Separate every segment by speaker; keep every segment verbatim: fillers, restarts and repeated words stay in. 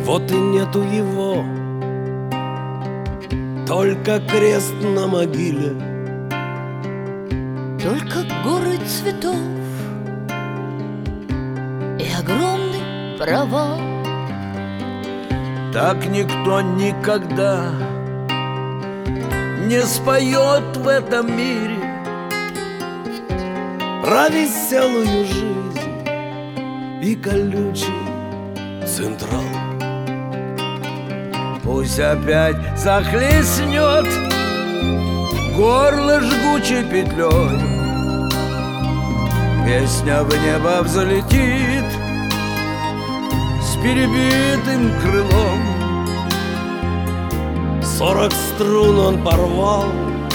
Speaker 1: Вот и нету его, только крест на могиле,
Speaker 2: только горы цветов и огромный провал.
Speaker 3: Так никто никогда не споет в этом мире
Speaker 1: про веселую жизнь и колючий Централ.
Speaker 3: Пусть опять захлестнет горло жгучей петлей, песня в небо взлетит с перебитым крылом.
Speaker 1: Сорок струн он порвал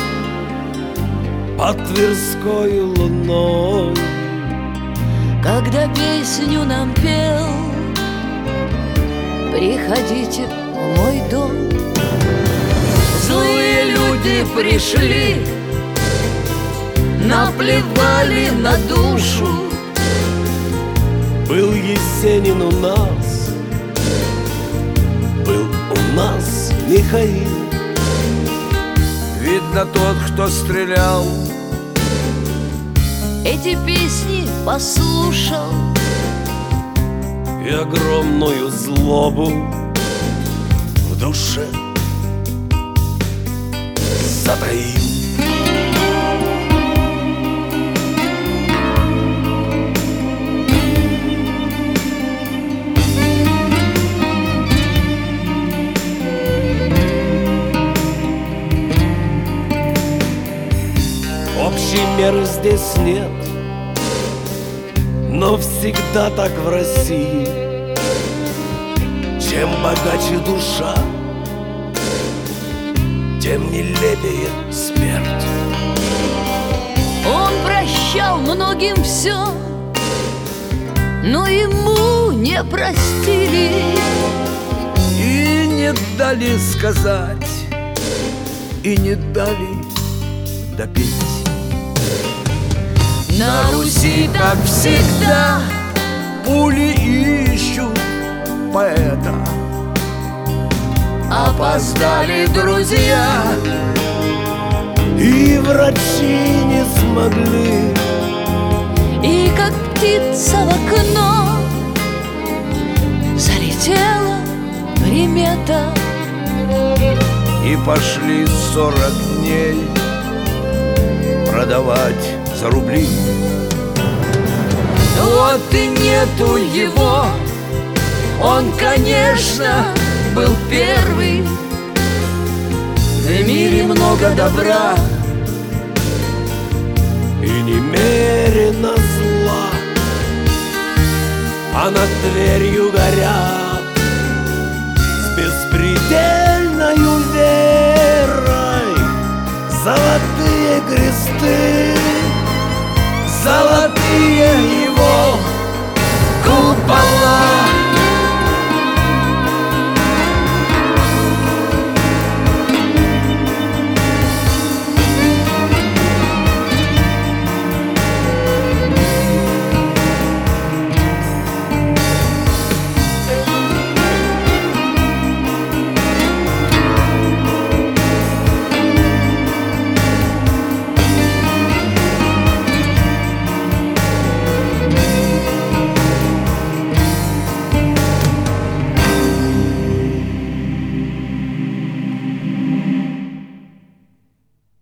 Speaker 1: под Тверской луной,
Speaker 2: когда песню нам пел: приходите в мой дом.
Speaker 3: Злые люди пришли, наплевали на душу.
Speaker 1: Был Есенин у нас, был у нас Михаил.
Speaker 3: Видно, тот, кто стрелял,
Speaker 2: эти песни послушал
Speaker 1: и огромную злобу в душе затаил. Общей меры здесь нет, но всегда так в России. Чем богаче душа, тем нелепее смерть.
Speaker 2: Он прощал многим все, но ему не простили
Speaker 3: и не дали сказать, и не дали допеть. На Руси, как всегда, пули ищут поэта. Опоздали друзья,
Speaker 1: и врачи не смогли.
Speaker 2: И как птица в окно залетела примета,
Speaker 3: и пошли сорок дней продавать за рубли. Вот и нету его, он, конечно, был первый. В мире много добра
Speaker 1: И немерено зла, а над дверью горят с беспредельною верой золотые кресты,
Speaker 3: золотые его